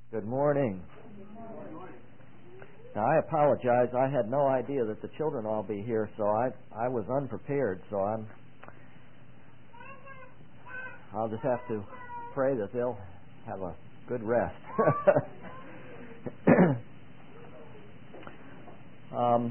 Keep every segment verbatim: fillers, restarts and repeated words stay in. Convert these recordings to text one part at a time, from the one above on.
Good morning. Now, I apologize. I had no idea that the children will all be here, so I I was unprepared. So I'm I'll just have to pray that they'll have a good rest. um,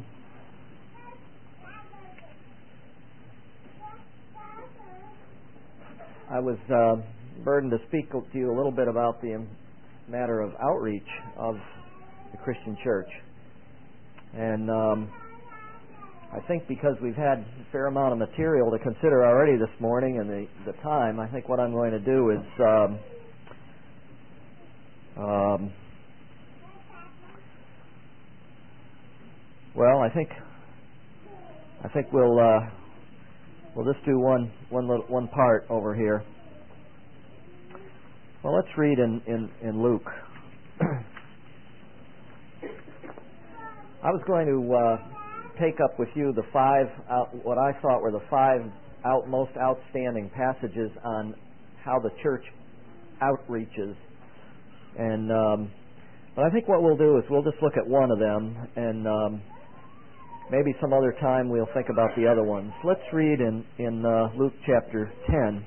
I was uh, burdened to speak to you a little bit about the matter of outreach of the Christian church. And um, I think because we've had a fair amount of material to consider already this morning and the, the time, I think what I'm going to do is um, um, well, I think I think we'll uh, we'll just do one one little, one part over here. Well, let's read in in, in Luke. I was going to uh, take up with you the five, out, what I thought were the five out, most outstanding passages on how the church outreaches. And um, but I think what we'll do is we'll just look at one of them, and um, maybe some other time we'll think about the other ones. Let's read in, in uh, Luke chapter ten.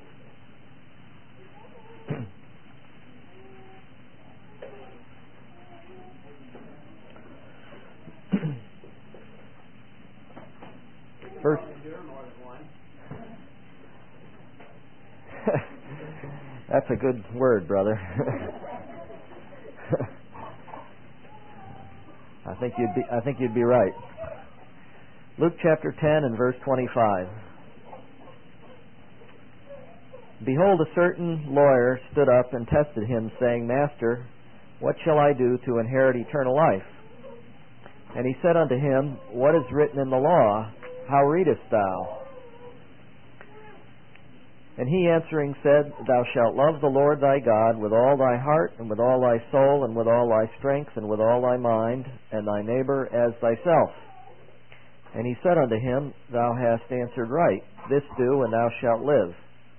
First, that's a good word, brother. I think you'd be. I think you'd be right. Luke chapter ten and verse twenty-five. Behold, a certain lawyer stood up and tested him, saying, Master, what shall I do to inherit eternal life? And he said unto him, What is written in the law? How readest thou? And he answering said, Thou shalt love the Lord thy God with all thy heart, and with all thy soul, and with all thy strength, and with all thy mind, and thy neighbor as thyself. And he said unto him, Thou hast answered right. This do, and thou shalt live.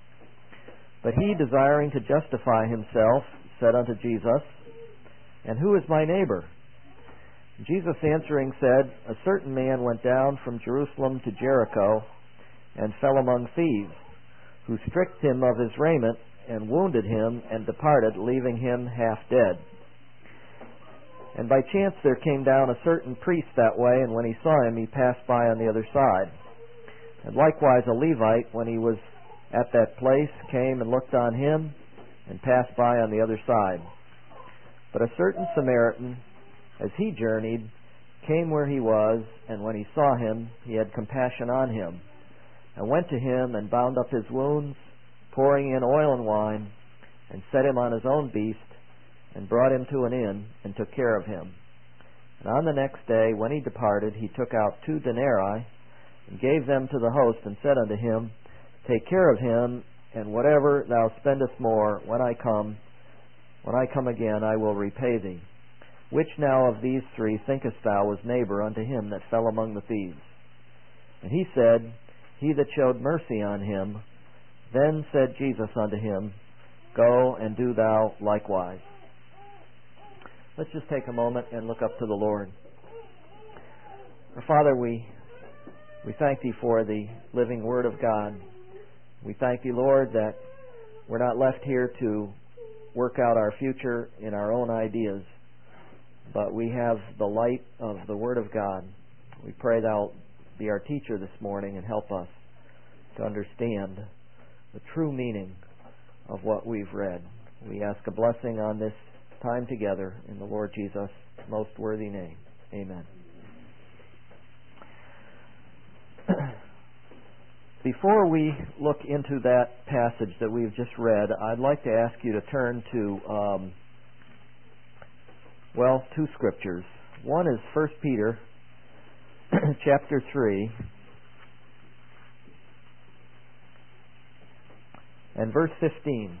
But he, desiring to justify himself, said unto Jesus, And who is my neighbor? Jesus answering said, A certain man went down from Jerusalem to Jericho, and fell among thieves, who stripped him of his raiment, and wounded him, and departed, leaving him half dead. And by chance there came down a certain priest that way, and when he saw him, he passed by on the other side. And likewise a Levite, when he was at that place, came and looked on him, and passed by on the other side. But a certain Samaritan, as he journeyed, came where he was, and when he saw him, he had compassion on him, and went to him and bound up his wounds, pouring in oil and wine, and set him on his own beast, and brought him to an inn, and took care of him. And on the next day, when he departed, he took out two denarii, and gave them to the host, and said unto him, Take care of him, and whatever thou spendest more, when I come, when I come again, I will repay thee. Which now of these three thinkest thou was neighbor unto him that fell among the thieves? And he said, He that showed mercy on him. Then said Jesus unto him, Go and do thou likewise. Let's just take a moment and look up to the Lord. Our Father, we we thank Thee for the living Word of God. We thank Thee, Lord, that we're not left here to work out our future in our own ideas, but we have the light of the Word of God. We pray Thou be our teacher this morning and help us to understand the true meaning of what we've read. We ask a blessing on this time together in the Lord Jesus' most worthy name. Amen. Before we look into that passage that we've just read, I'd like to ask you to turn to um, Well, two scriptures. One is First Peter chapter three and verse fifteen.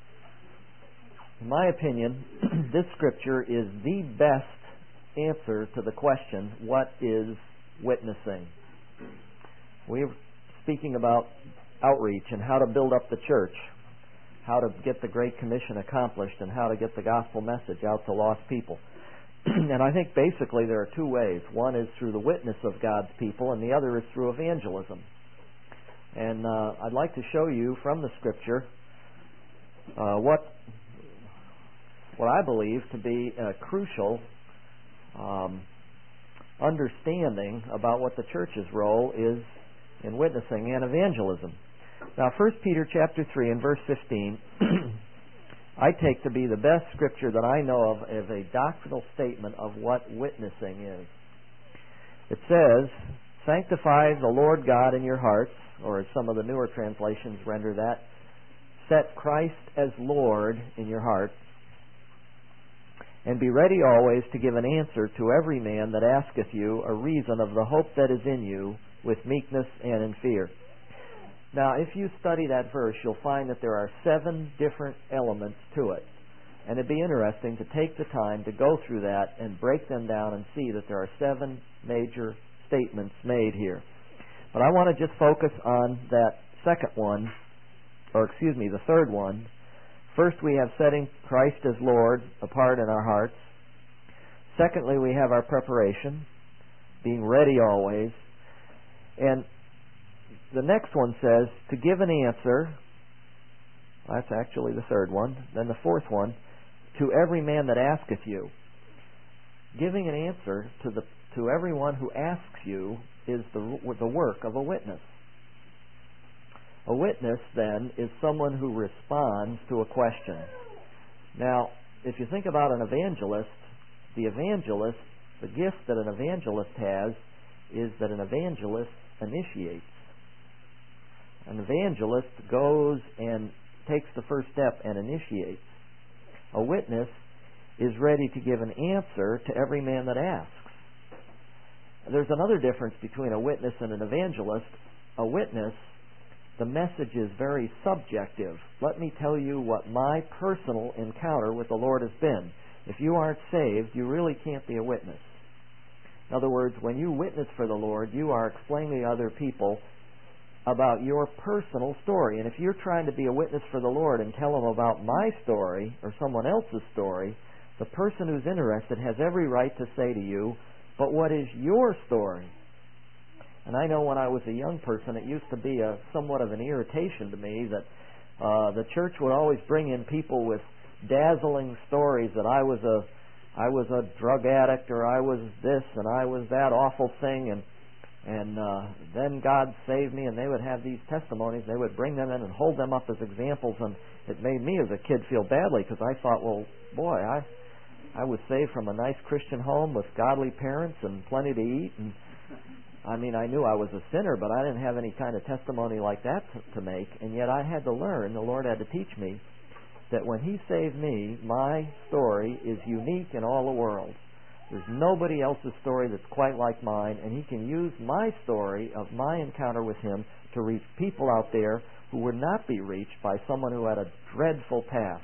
In my opinion, this scripture is the best answer to the question, what is witnessing? We're speaking about outreach and how to build up the church. how to get the Great Commission accomplished and how to get the gospel message out to lost people. And I think basically there are two ways. One is through the witness of God's people, and the other is through evangelism. And uh, I'd like to show you from the Scripture uh, what what I believe to be a crucial um, understanding about what the church's role is in witnessing and evangelism. Now, First Peter chapter three and verse fifteen, I take to be the best scripture that I know of as a doctrinal statement of what witnessing is. It says, "Sanctify the Lord God in your hearts," or as some of the newer translations render that, "set Christ as Lord in your heart, and be ready always to give an answer to every man that asketh you a reason of the hope that is in you, with meekness and in fear." Now, if you study that verse, you'll find that there are seven different elements to it. And it'd be interesting to take the time to go through that and break them down and see that there are seven major statements made here. But I want to just focus on that second one, or excuse me, the third one. First, we have setting Christ as Lord apart in our hearts. Secondly, we have our preparation, being ready always. And the next one says, to give an answer. That's actually the third one. Then the fourth one, to every man that asketh you. Giving an answer to the to everyone who asks you is the the work of a witness. A witness, then, is someone who responds to a question. Now, if you think about an evangelist, the evangelist, the gift that an evangelist has is that an evangelist initiates. An evangelist goes and takes the first step and initiates. A witness is ready to give an answer to every man that asks. There's another difference between a witness and an evangelist. A witness, the message is very subjective. Let me tell you what my personal encounter with the Lord has been. If you aren't saved, you really can't be a witness. In other words, when you witness for the Lord, you are explaining to other people about your personal story. And if you're trying to be a witness for the Lord and tell them about my story or someone else's story, the person who's interested has every right to say to you, but what is your story? And I know when I was a young person, it used to be a somewhat of an irritation to me that uh, the church would always bring in people with dazzling stories that I was a I was a drug addict, or I was this and I was that awful thing, and And uh, then God saved me, and they would have these testimonies. They would bring them in and hold them up as examples, and it made me as a kid feel badly because I thought, well, boy, I I was saved from a nice Christian home with godly parents and plenty to eat. And I mean, I knew I was a sinner, but I didn't have any kind of testimony like that to, to make. And yet I had to learn, the Lord had to teach me, that when He saved me, my story is unique in all the world. There's nobody else's story that's quite like mine, and He can use my story of my encounter with Him to reach people out there who would not be reached by someone who had a dreadful past.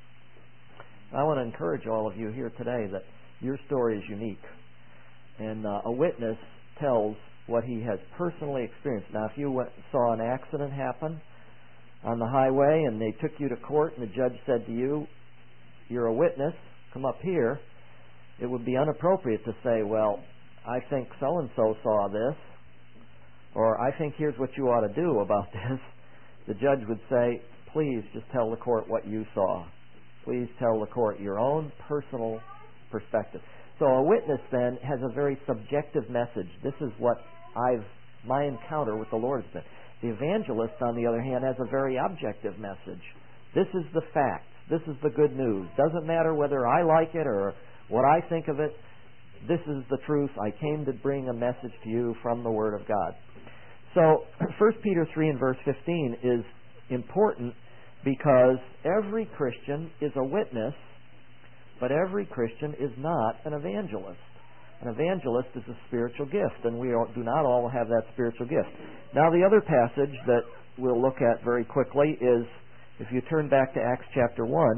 I want to encourage all of you here today that your story is unique. And uh, a witness tells what he has personally experienced. Now, if you went, saw an accident happen on the highway and they took you to court and the judge said to you, you're a witness, come up here, it would be inappropriate to say, well, I think so-and-so saw this, or I think here's what you ought to do about this. The judge would say, please just tell the court what you saw. Please tell the court your own personal perspective. So a witness then has a very subjective message. This is what I've, my encounter with the Lord has been. The evangelist, on the other hand, has a very objective message. This is the fact. This is the good news. Doesn't matter whether I like it or what I think of it. This is the truth. I came to bring a message to you from the Word of God. So First Peter three and verse fifteen is important because every Christian is a witness, but every Christian is not an evangelist. An evangelist is a spiritual gift, and we do not all have that spiritual gift. Now, the other passage that we'll look at very quickly is, if you turn back to Acts chapter one,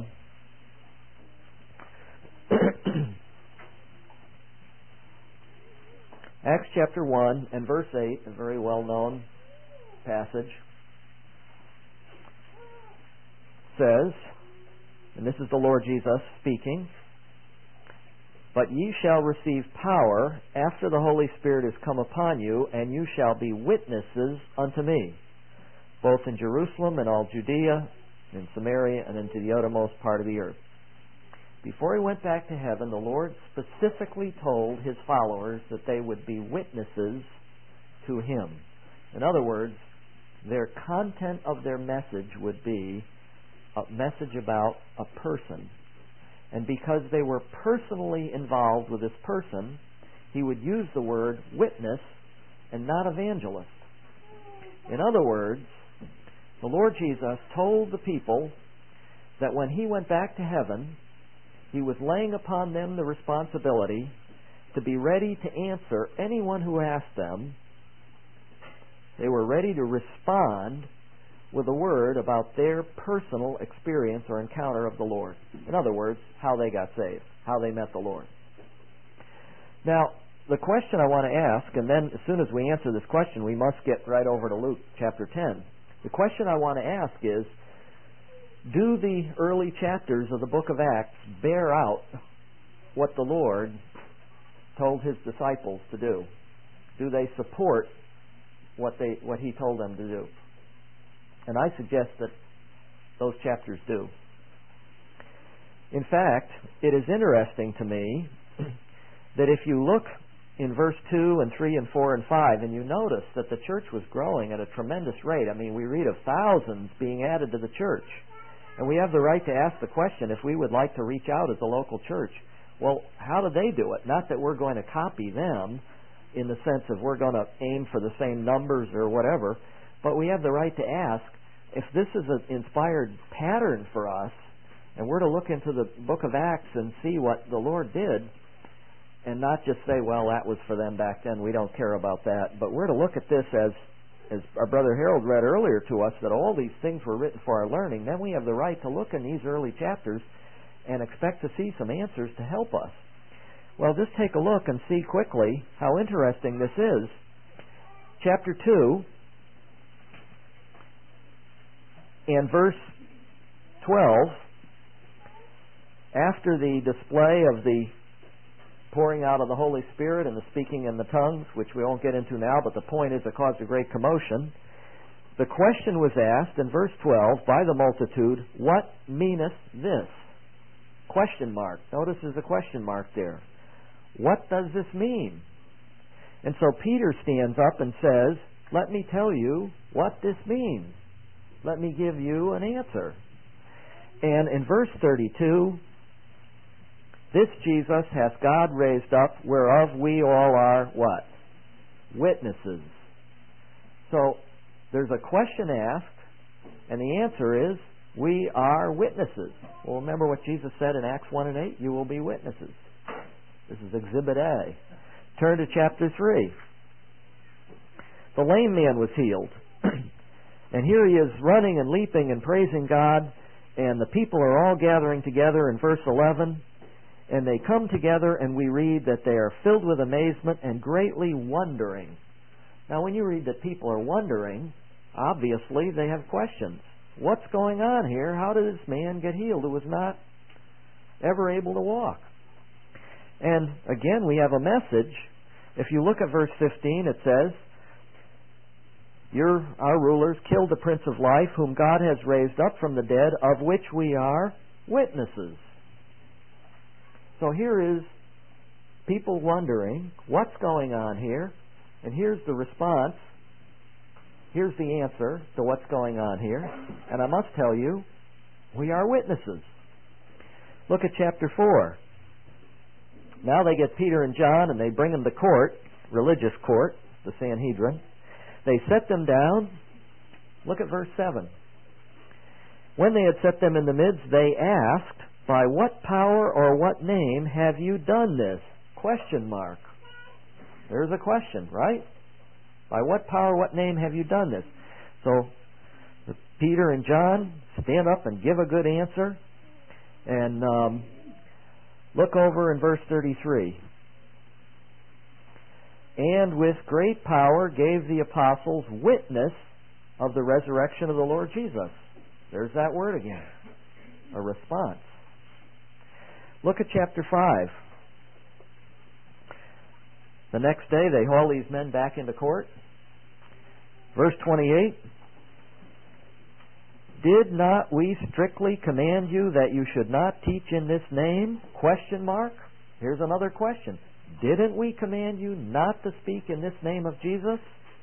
Acts chapter one and verse eight, a very well-known passage, says, and this is the Lord Jesus speaking, "But ye shall receive power after the Holy Spirit is come upon you, and you shall be witnesses unto me, both in Jerusalem and all Judea, in Samaria, and into the uttermost part of the earth." Before he went back to heaven, the Lord specifically told his followers that they would be witnesses to him. In other words, their content of their message would be a message about a person. And because they were personally involved with this person, he would use the word witness and not evangelist. In other words, the Lord Jesus told the people that when he went back to heaven, he was laying upon them the responsibility to be ready to answer anyone who asked them. They were ready to respond with a word about their personal experience or encounter of the Lord. In other words, how they got saved, how they met the Lord. Now, the question I want to ask, and then as soon as we answer this question, we must get right over to Luke chapter ten. The question I want to ask is, do the early chapters of the book of Acts bear out what the Lord told his disciples to do? Do they support what they what he told them to do? And I suggest that those chapters do. In fact, it is interesting to me that if you look in verse two and three and four and five, and you notice that the church was growing at a tremendous rate. I mean, we read of thousands being added to the church. And we have the right to ask the question, if we would like to reach out as a local church, well, how do they do it? Not that we're going to copy them in the sense of we're going to aim for the same numbers or whatever, but we have the right to ask, if this is an inspired pattern for us, and we're to look into the book of Acts and see what the Lord did, and not just say, well, that was for them back then, we don't care about that, but we're to look at this as as our brother Harold read earlier to us, that all these things were written for our learning, then we have the right to look in these early chapters and expect to see some answers to help us. Well, just take a look and see quickly how interesting this is. Chapter two and verse twelve, after the display of the pouring out of the Holy Spirit and the speaking in the tongues, which we won't get into now, but the point is it caused a great commotion. The question was asked in verse twelve by the multitude, "What meaneth this?" Question mark. Notice there's a question mark there. What does this mean? And so Peter stands up and says, "Let me tell you what this means. Let me give you an answer." And in verse thirty-two, "This Jesus hath God raised up, whereof we all are," what? Witnesses. So there's a question asked, and the answer is, we are witnesses. Well, remember what Jesus said in Acts one and eight? You will be witnesses. This is Exhibit A. Turn to chapter three. The lame man was healed. And here he is running and leaping and praising God, and the people are all gathering together in verse eleven. And they come together, and we read that they are filled with amazement and greatly wondering. Now, when you read that people are wondering, obviously they have questions. What's going on here? How did this man get healed who was not ever able to walk? And again, we have a message. If you look at verse fifteen, it says, Your, our rulers killed the Prince of Life, whom God has raised up from the dead, of which we are witnesses. So here is people wondering, what's going on here? And here's the response. Here's the answer to what's going on here. And I must tell you, we are witnesses. Look at chapter four. Now they get Peter and John and they bring them to court, religious court, the Sanhedrin. They set them down. Look at verse seven. When they had set them in the midst, they asked, "By what power or what name have you done this?" Question mark. There's a question, right? By what power, what name have you done this? So Peter and John stand up and give a good answer. And um, look over in verse thirty-three. "And with great power gave the apostles witness of the resurrection of the Lord Jesus." There's that word again. a response. Look at chapter five. The next day they haul these men back into court. Verse twenty-eight. Did not we strictly command you that you should not teach in this name? Question mark. Here's another question. Didn't we command you not to speak in this name of Jesus?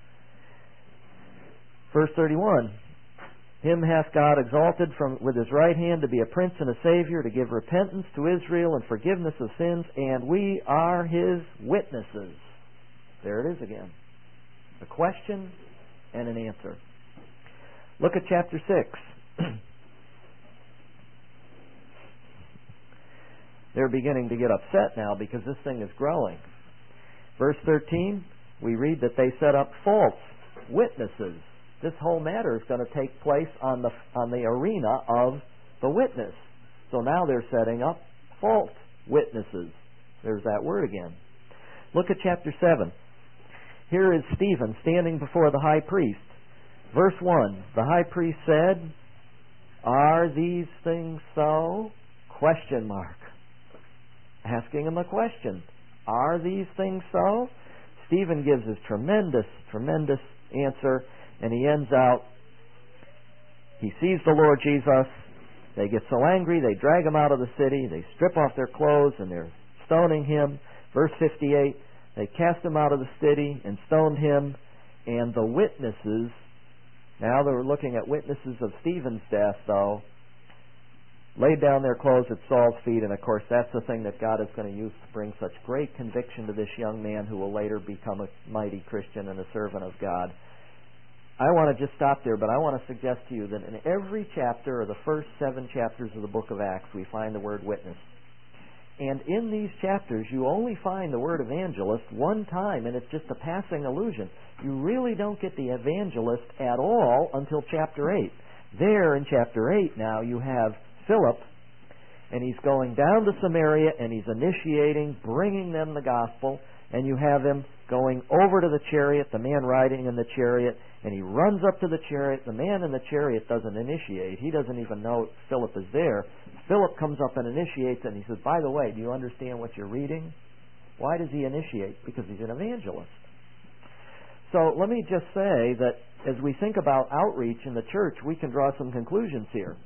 Verse thirty-one. Him hath God exalted from with his right hand to be a prince and a savior, to give repentance to Israel and forgiveness of sins, and we are his witnesses. There it is again. A question and an answer. Look at chapter six. They're beginning to get upset now because this thing is growing. Verse thirteen, we read that they set up false witnesses. This whole matter is going to take place on the on the arena of the witness. So now they're setting up false witnesses. There's that word again. Look at chapter seven. Here is Stephen standing before the high priest. Verse one, the high priest said, "Are these things so?" Question mark. Asking him a question. Are these things so? Stephen gives his tremendous, tremendous answer, and he ends out, he sees the Lord Jesus. They get so angry, they drag him out of the city, they strip off their clothes, and they're stoning him. Verse fifty-eight, they cast him out of the city and stoned him, and the witnesses, now they're looking at witnesses of Stephen's death, though, laid down their clothes at Saul's feet, and of course that's the thing that God is going to use to bring such great conviction to this young man who will later become a mighty Christian and a servant of God. I want to just stop there, but I want to suggest to you that in every chapter, or the first seven chapters of the book of Acts, we find the word witness. And in these chapters, you only find the word evangelist one time, and it's just a passing allusion. You really don't get the evangelist at all until chapter eight. There in chapter eight now you have Philip, and he's going down to Samaria, and he's initiating, bringing them the gospel, and you have him going over to the chariot, the man riding in the chariot, and he runs up to the chariot. The man in the chariot doesn't initiate. He doesn't even know Philip is there. Philip comes up and initiates, and he says, by the way, do you understand what you're reading? Why does he initiate? Because he's an evangelist. So let me just say that as we think about outreach in the church, we can draw some conclusions here.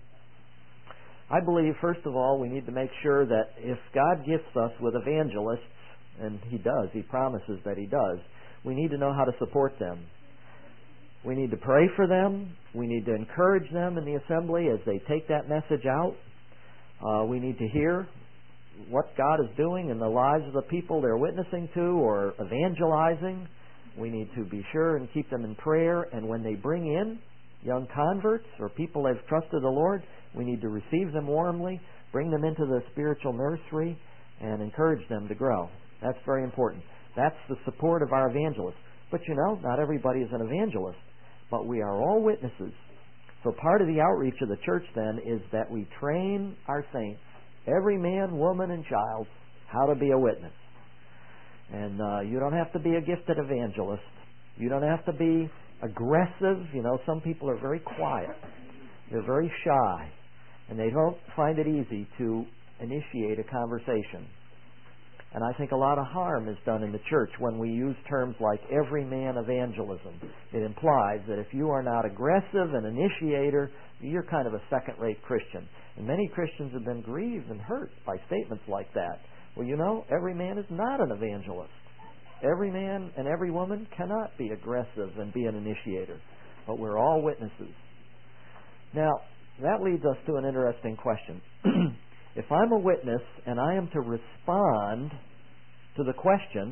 I believe, first of all, we need to make sure that if God gifts us with evangelists, and He does, He promises that He does, we need to know how to support them. We need to pray for them. We need to encourage them in the assembly as they take that message out. Uh, we need to hear what God is doing in the lives of the people they're witnessing to or evangelizing. We need to be sure and keep them in prayer. And when they bring in young converts or people they've trusted the Lord, we need to receive them warmly, bring them into the spiritual nursery, and encourage them to grow. That's very important. That's the support of our evangelists. But you know, not everybody is an evangelist, but we are all witnesses. So part of the outreach of the church then is that we train our saints, every man, woman, and child, how to be a witness. And uh, you don't have to be a gifted evangelist. You don't have to be aggressive. You know, some people are very quiet. They're very shy. And they don't find it easy to initiate a conversation. And I think a lot of harm is done in the church when we use terms like everyman evangelism. It implies that if you are not aggressive and initiator, you're kind of a second-rate Christian. And many Christians have been grieved and hurt by statements like that. Well, you know, every man is not an evangelist. Every man and every woman cannot be aggressive and be an initiator. But we're all witnesses. Now, that leads us to an interesting question. If I'm a witness and I am to respond to the question,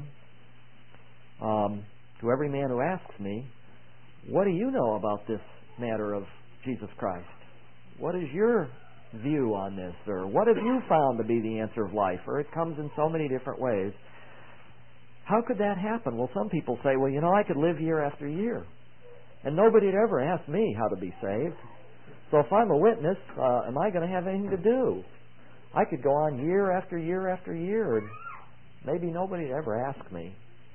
um, to every man who asks me, what do you know about this matter of Jesus Christ? What is your view on this? Or what have you found to be the answer of life? Or it comes in so many different ways. How could that happen? Well, some people say, well, you know, I could live year after year, and nobody had ever asked me how to be saved. So if I'm a witness, uh, am I going to have anything to do? I could go on year after year after year, and maybe nobody would ever ask me.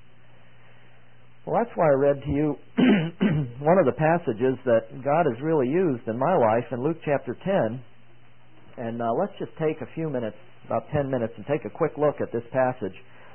Well, that's why I read to you one of the passages that God has really used in my life in Luke chapter ten. And uh, let's just take a few minutes, about ten minutes, and take a quick look at this passage.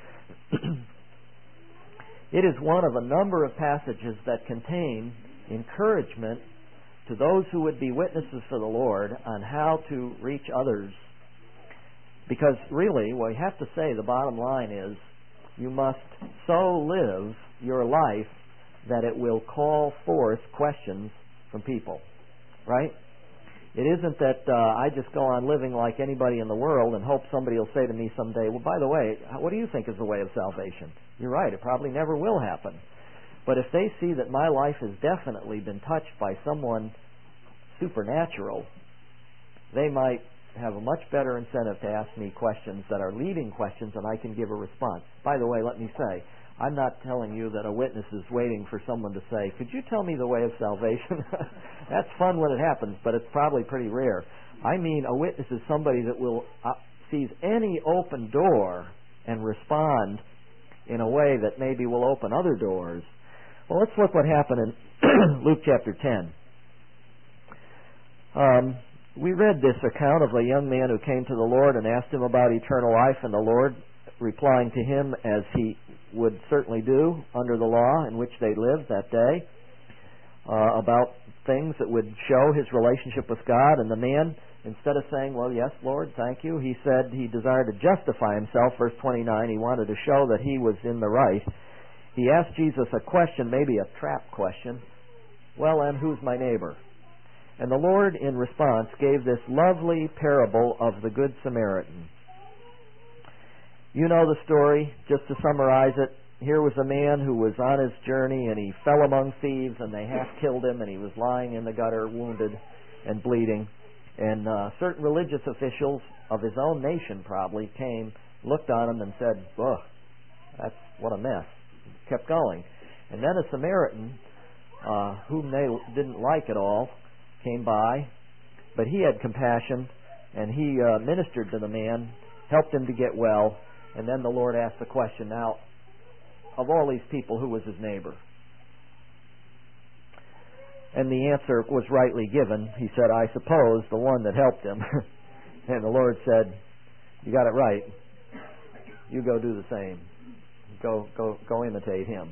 It is one of a number of passages that contain encouragement to those who would be witnesses for the Lord on how to reach others. Because really, what you have to say, the bottom line is, you must so live your life that it will call forth questions from people. Right? It isn't that uh, I just go on living like anybody in the world and hope somebody will say to me someday, well, by the way, what do you think is the way of salvation? You're right, it probably never will happen. But if they see that my life has definitely been touched by someone supernatural, they might have a much better incentive to ask me questions that are leading questions, and I can give a response. By the way, let me say, I'm not telling you that a witness is waiting for someone to say, could you tell me the way of salvation? That's fun when it happens, but it's probably pretty rare. I mean, a witness is somebody that will uh, sees any open door and respond in a way that maybe will open other doors. Well, let's look what happened in Luke chapter ten. Um, we read this account of a young man who came to the Lord and asked him about eternal life, and the Lord, replying to him as he would certainly do under the law in which they lived that day, uh, about things that would show his relationship with God. And the man, instead of saying, well, yes, Lord, thank you, he said he desired to justify himself. Verse twenty-nine, he wanted to show that he was in the right. He asked Jesus a question, maybe a trap question. Well, and who's my neighbor? And the Lord, in response, gave this lovely parable of the Good Samaritan. You know the story. Just to summarize it, here was a man who was on his journey, and he fell among thieves, and they half killed him, and he was lying in the gutter, wounded and bleeding. And uh, certain religious officials of his own nation probably came, looked on him, and said, ugh, that's what a mess. Kept going. And then a Samaritan, uh, whom they didn't like at all, came by, but he had compassion, and he uh, ministered to the man, helped him to get well, and then the Lord asked the question, now, of all these people, who was his neighbor? And the answer was rightly given. He said, I suppose the one that helped him. And the Lord said, you got it right. You go do the same. Go, go, go imitate him.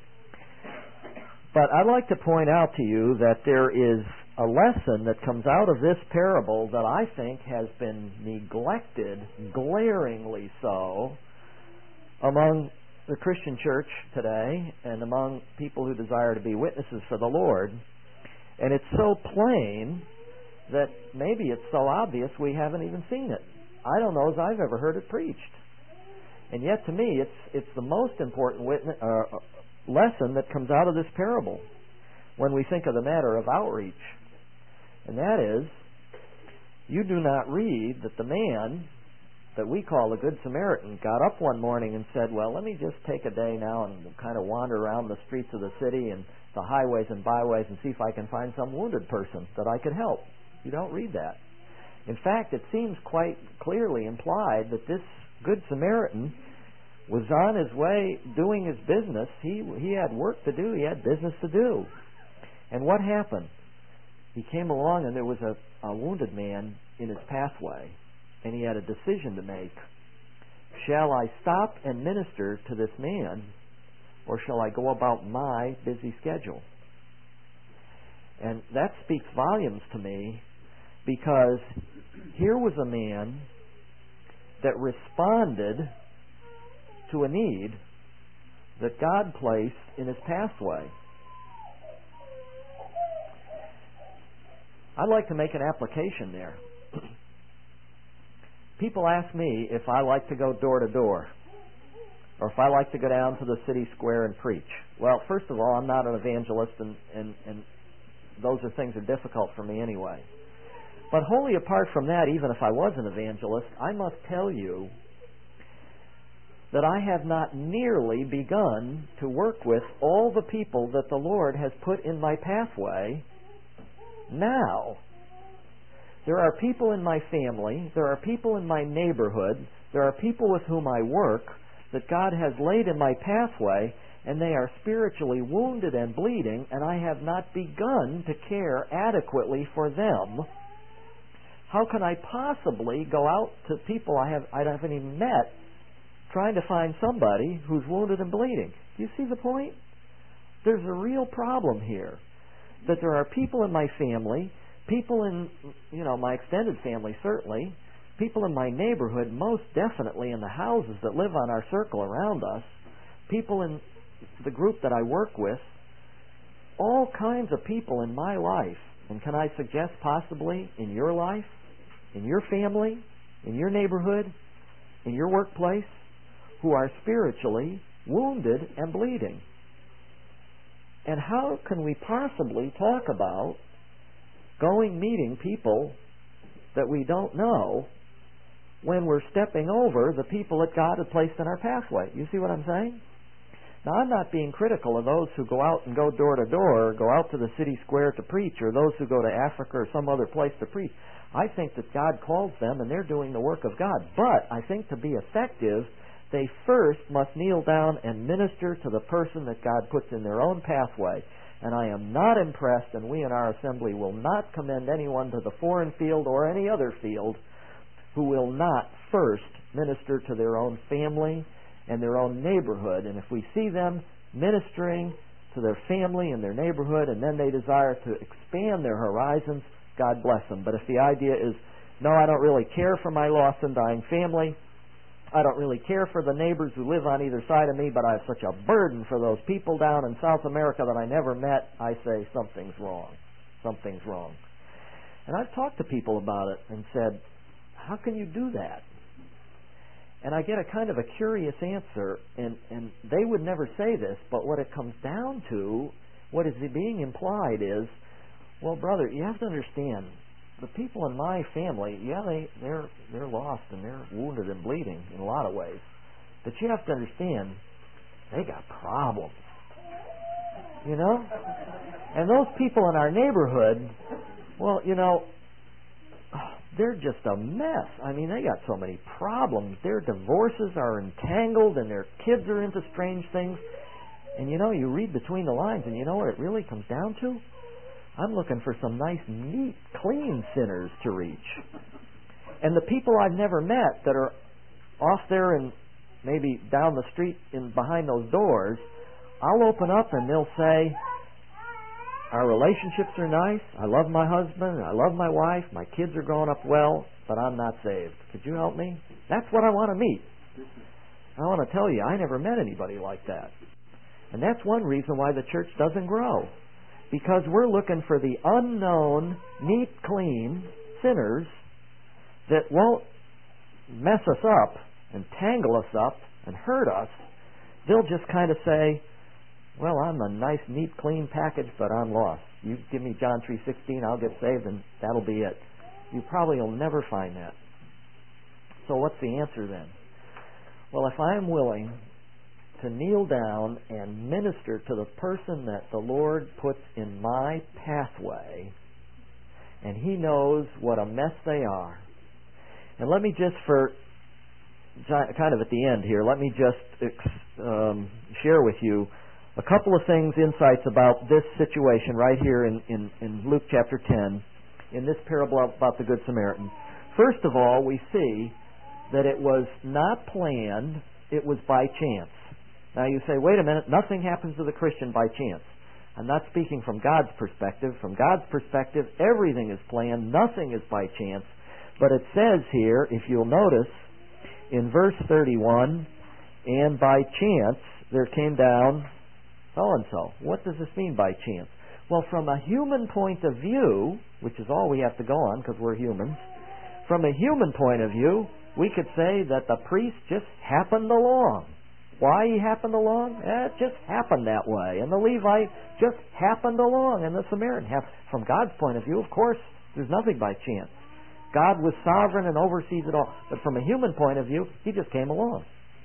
But I'd like to point out to you that there is a lesson that comes out of this parable that I think has been neglected, glaringly so, among the Christian church today and among people who desire to be witnesses for the Lord. And it's so plain that maybe it's so obvious we haven't even seen it. I don't know as I've ever heard it preached. And yet to me it's it's the most important witness, uh, lesson that comes out of this parable when we think of the matter of outreach. And that is, you do not read that the man that we call the Good Samaritan got up one morning and said, well, let me just take a day now and kind of wander around the streets of the city and the highways and byways and see if I can find some wounded person that I could help. You don't read that. In fact, it seems quite clearly implied that this Good Samaritan was on his way doing his business. He, he had work to do. He had business to do. And what happened? He came along and there was a, a wounded man in his pathway, and he had a decision to make. Shall I stop and minister to this man, or shall I go about my busy schedule? And that speaks volumes to me, because here was a man that responded to a need that God placed in his pathway. I'd like to make an application there. People ask me if I like to go door to door, or if I like to go down to the city square and preach. Well, first of all, I'm not an evangelist, and, and, and those are things that are difficult for me anyway. But wholly apart from that, even if I was an evangelist, I must tell you that I have not nearly begun to work with all the people that the Lord has put in my pathway now. There are people in my family, there are people in my neighborhood, there are people with whom I work that God has laid in my pathway, and they are spiritually wounded and bleeding, and I have not begun to care adequately for them How can I possibly go out to people I have I haven't even met trying to find somebody who's wounded and bleeding? Do you see the point? There's a real problem here. That there are people in my family, people in, you know, my extended family certainly, people in my neighborhood, most definitely in the houses that live on our circle around us, people in the group that I work with, all kinds of people in my life, and can I suggest possibly in your life, in your family, in your neighborhood, in your workplace, who are spiritually wounded and bleeding. And how can we possibly talk about going meeting people that we don't know when we're stepping over the people that God had placed in our pathway? You see what I'm saying? Now, I'm not being critical of those who go out and go door to door, or go out to the city square to preach, or those who go to Africa or some other place to preach. I think that God calls them and they're doing the work of God. But I think to be effective, they first must kneel down and minister to the person that God puts in their own pathway. And I am not impressed, and we in our assembly will not commend anyone to the foreign field or any other field who will not first minister to their own family and their own neighborhood. And if we see them ministering to their family and their neighborhood, and then they desire to expand their horizons, God bless them. But if the idea is, no, I don't really care for my lost and dying family, I don't really care for the neighbors who live on either side of me, but I have such a burden for those people down in South America that I never met, I say something's wrong. Something's wrong. And I've talked to people about it and said, how can you do that? And I get a kind of a curious answer, and, and they would never say this, but what it comes down to, what is being implied is, well, brother, you have to understand, the people in my family, yeah, they, they're, they're lost and they're wounded and bleeding in a lot of ways. But you have to understand, they got problems. You know? And those people in our neighborhood, well, you know, they're just a mess. I mean, they got so many problems. Their divorces are entangled and their kids are into strange things. And you know, you read between the lines and you know what it really comes down to? I'm looking for some nice, neat, clean sinners to reach. And the people I've never met that are off there and maybe down the street in behind those doors, I'll open up and they'll say, our relationships are nice, I love my husband, I love my wife, my kids are growing up well, but I'm not saved. Could you help me? That's what I want to meet. I want to tell you, I never met anybody like that. And that's one reason why the church doesn't grow. Because we're looking for the unknown, neat, clean sinners that won't mess us up and tangle us up and hurt us. They'll just kind of say, well, I'm a nice, neat, clean package, but I'm lost. You give me John three sixteen, I'll get saved, and that'll be it. You probably will never find that. So what's the answer then? Well, if I'm willing to kneel down and minister to the person that the Lord puts in my pathway, and He knows what a mess they are. And let me just, for kind of at the end here, let me just um, share with you a couple of things, insights about this situation right here in, in, in Luke chapter ten, in this parable about the Good Samaritan. First of all, we see that it was not planned, it was by chance. Now you say, wait a minute, nothing happens to the Christian by chance. I'm not speaking from God's perspective. From God's perspective, everything is planned, nothing is by chance. But it says here, if you'll notice, in verse thirty-one, and by chance there came down so-and-so. What does this mean by chance? Well, from a human point of view, which is all we have to go on because we're humans, from a human point of view, we could say that the priest just happened along. Why he happened along? Eh, it just happened that way. And the Levite just happened along, and the Samaritan happened. From God's point of view, of course, there's nothing by chance. God was sovereign and oversees it all. But from a human point of view, he just came along.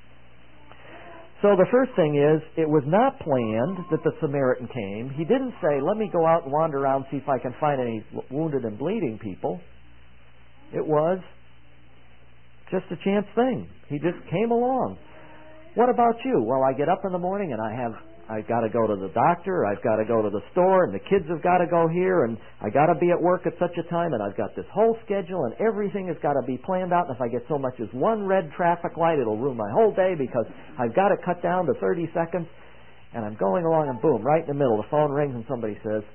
So the first thing is, it was not planned that the Samaritan came. He didn't say, let me go out and wander around, see if I can find any wounded and bleeding people. It was just a chance thing. He just came along. What about you? Well, I get up in the morning and I have I've got to go to the doctor, I've got to go to the store, and the kids have got to go here, and I got to be at work at such a time, and I've got this whole schedule, and everything has got to be planned out, and if I get so much as one red traffic light, it'll ruin my whole day because I've got to cut down to thirty seconds, and I'm going along, and boom, right in the middle, the phone rings, and somebody says,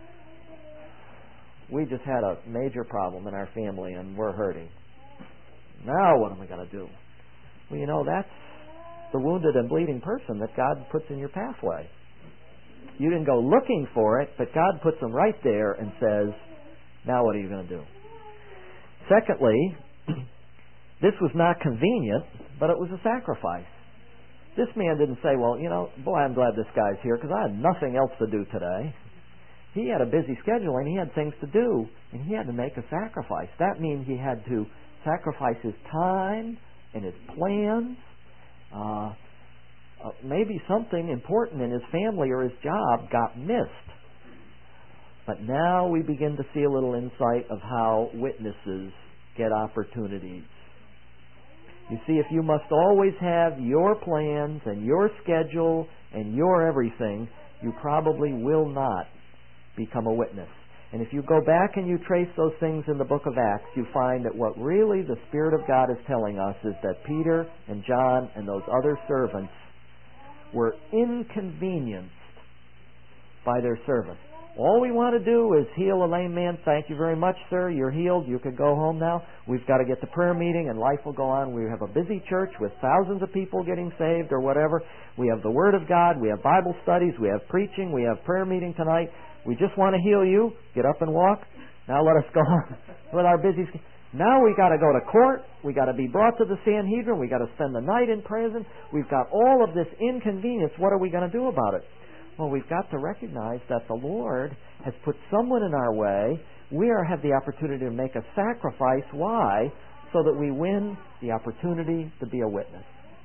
we just had a major problem in our family, and we're hurting. Now what am I going to do? Well, you know, that's the wounded and bleeding person that God puts in your pathway. You didn't go looking for it, but God puts them right there and says, now what are you going to do? Secondly, this was not convenient, but it was a sacrifice. This man didn't say, well, you know, boy, I'm glad this guy's here because I had nothing else to do today. He had a busy schedule and he had things to do, and he had to make a sacrifice. That means he had to sacrifice his time and his plans. Uh, uh, maybe something important in his family or his job got missed. But now we begin to see a little insight of how witnesses get opportunities. You see, if you must always have your plans and your schedule and your everything, you probably will not become a witness. And if you go back and you trace those things in the book of Acts, you find that what really the Spirit of God is telling us is that Peter and John and those other servants were inconvenienced by their service. All we want to do is heal a lame man. Thank you very much, sir. You're healed. You can go home now. We've got to get to prayer meeting and life will go on. We have a busy church with thousands of people getting saved or whatever. We have the Word of God. We have Bible studies. We have preaching. We have prayer meeting tonight. We just want to heal you. Get up and walk. Now let us go on with our busy. Now we got to go to court. We got to be brought to the Sanhedrin. We got to spend the night in prison. We've got all of this inconvenience. What are we going to do about it? Well, we've got to recognize that the Lord has put someone in our way. We are, have the opportunity to make a sacrifice. Why? So that we win the opportunity to be a witness.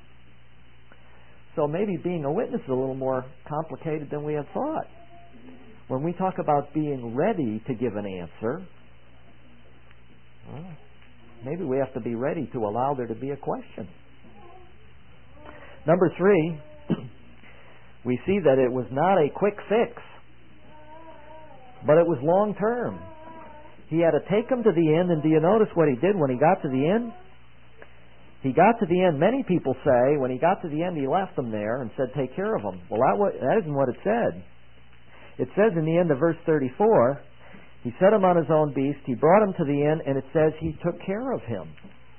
So maybe being a witness is a little more complicated than we had thought. When we talk about being ready to give an answer, well, maybe we have to be ready to allow there to be a question. Number three, we see that it was not a quick fix, but it was long term. He had to take them to the end, and do you notice what he did when he got to the end? He got to the end. Many people say when he got to the end, he left them there and said, take care of them. Well, that, was, that isn't what it said. It says in the end of verse thirty-four, he set him on his own beast, he brought him to the end, and it says he took care of him.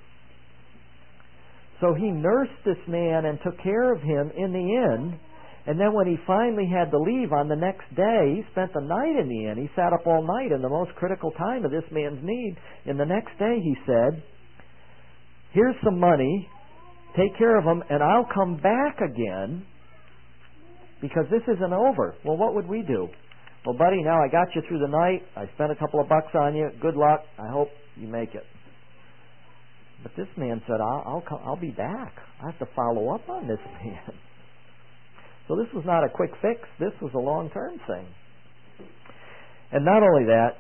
So he nursed this man and took care of him in the end, and then when he finally had to leave on the next day, he spent the night in the inn. He sat up all night in the most critical time of this man's need. And the next day he said, here's some money, take care of him, and I'll come back again because this isn't over. Well, what would we do? Well, buddy, now I got you through the night. I spent a couple of bucks on you. Good luck. I hope you make it. But this man said, I'll, I'll, come, I'll be back. I have to follow up on this man. So this was not a quick fix. This was a long-term thing. And not only that,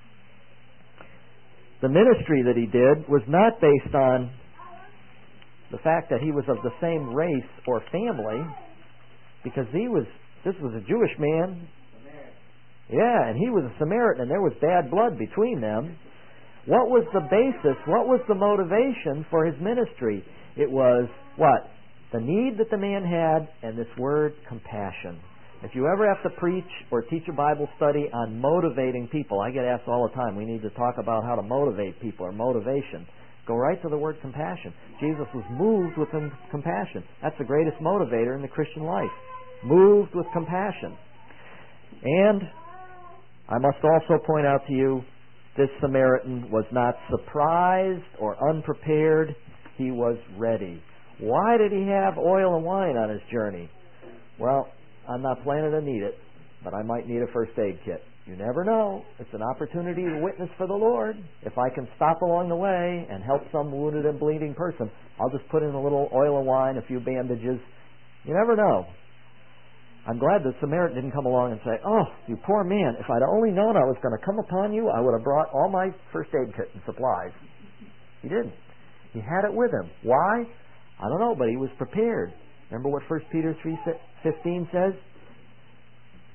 the ministry that he did was not based on the fact that he was of the same race or family, because he was, this was a Jewish man. Yeah, and he was a Samaritan, and there was bad blood between them. What was the basis? What was the motivation for his ministry? It was what? The need that the man had, and this word, compassion. If you ever have to preach or teach a Bible study on motivating people, I get asked all the time, we need to talk about how to motivate people or motivation. Go right to the word compassion. Jesus was moved with compassion. That's the greatest motivator in the Christian life. Moved with compassion. And I must also point out to you, this Samaritan was not surprised or unprepared. He was ready. Why did he have oil and wine on his journey? Well, I'm not planning to need it, but I might need a first aid kit. You never know. It's an opportunity to witness for the Lord. If I can stop along the way and help some wounded and bleeding person, I'll just put in a little oil and wine, a few bandages. You never know. I'm glad the Samaritan didn't come along and say, oh, you poor man, if I'd only known I was going to come upon you, I would have brought all my first aid kit and supplies. He didn't. He had it with him. Why? I don't know, but he was prepared. Remember what First Peter three fifteen says?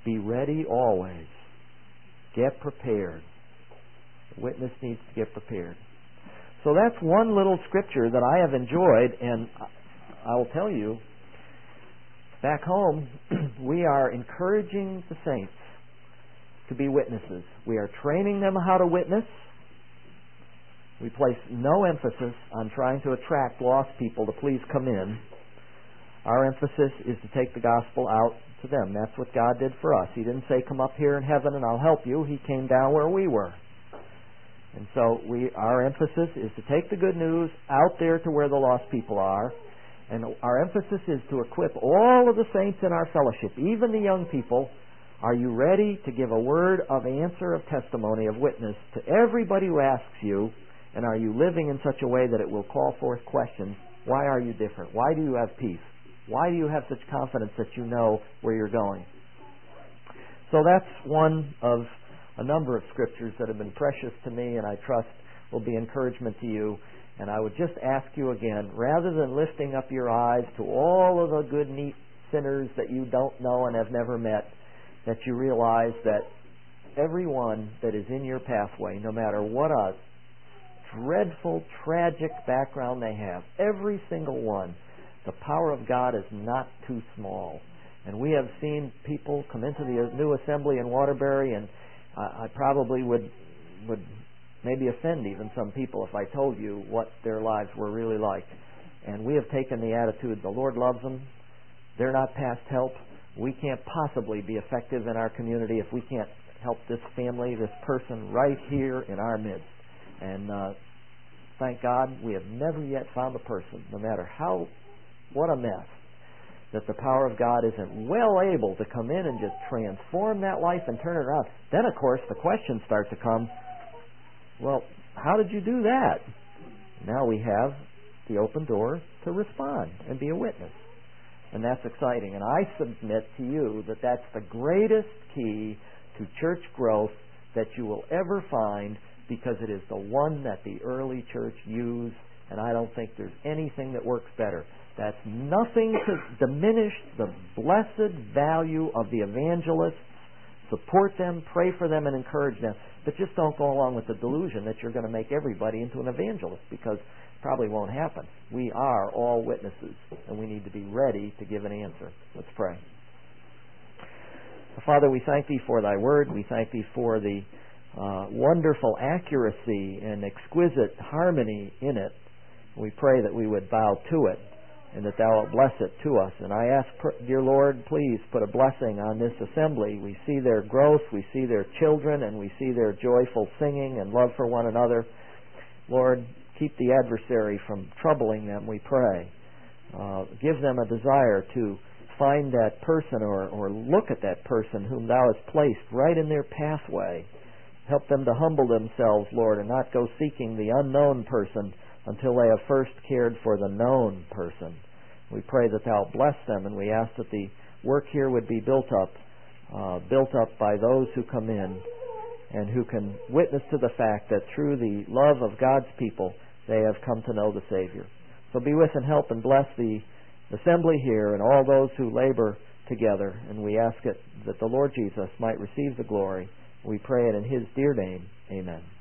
Be ready always. Get prepared. The witness needs to get prepared. So that's one little scripture that I have enjoyed, and I will tell you, back home, we are encouraging the saints to be witnesses. We are training them how to witness. We place no emphasis on trying to attract lost people to please come in. Our emphasis is to take the gospel out to them. That's what God did for us. He didn't say, come up here in heaven and I'll help you. He came down where we were. And so we, our emphasis is to take the good news out there to where the lost people are. And our emphasis is to equip all of the saints in our fellowship, even the young people. Are you ready to give a word of answer, of testimony, of witness to everybody who asks you? And are you living in such a way that it will call forth questions? Why are you different? Why do you have peace? Why do you have such confidence that you know where you're going? So that's one of a number of scriptures that have been precious to me and I trust will be encouragement to you. And I would just ask you again, rather than lifting up your eyes to all of the good, neat sinners that you don't know and have never met, that you realize that everyone that is in your pathway, no matter what a dreadful, tragic background they have, every single one, the power of God is not too small. And we have seen people come into the new assembly in Waterbury, and I, I probably would would maybe offend even some people if I told you what their lives were really like. And we have taken the attitude, the Lord loves them, they're not past help, we can't possibly be effective in our community if we can't help this family, this person right here in our midst. And uh, thank God we have never yet found a person, no matter how, what a mess, that the power of God isn't well able to come in and just transform that life and turn it around. Then, of course, the questions start to come, well, how did you do that? Now we have the open door to respond and be a witness. And that's exciting. And I submit to you that that's the greatest key to church growth that you will ever find, because it is the one that the early church used, and I don't think there's anything that works better. That's nothing to diminish the blessed value of the evangelists. Support them, pray for them, and encourage them. But just don't go along with the delusion that you're going to make everybody into an evangelist, because it probably won't happen. We are all witnesses, and we need to be ready to give an answer. Let's pray. Father, we thank Thee for Thy Word. We thank Thee for the uh, wonderful accuracy and exquisite harmony in it. We pray that we would bow to it, and that Thou wilt bless it to us. And I ask, dear Lord, please put a blessing on this assembly. We see their growth, we see their children, and we see their joyful singing and love for one another. Lord, keep the adversary from troubling them, we pray. Uh, give them a desire to find that person or, or look at that person whom Thou hast placed right in their pathway. Help them to humble themselves, Lord, and not go seeking the unknown person until they have first cared for the known person. We pray that Thou bless them, and we ask that the work here would be built up, uh, built up by those who come in and who can witness to the fact that through the love of God's people, they have come to know the Savior. So be with and help and bless the assembly here and all those who labor together, and we ask it that the Lord Jesus might receive the glory. We pray it in His dear name. Amen.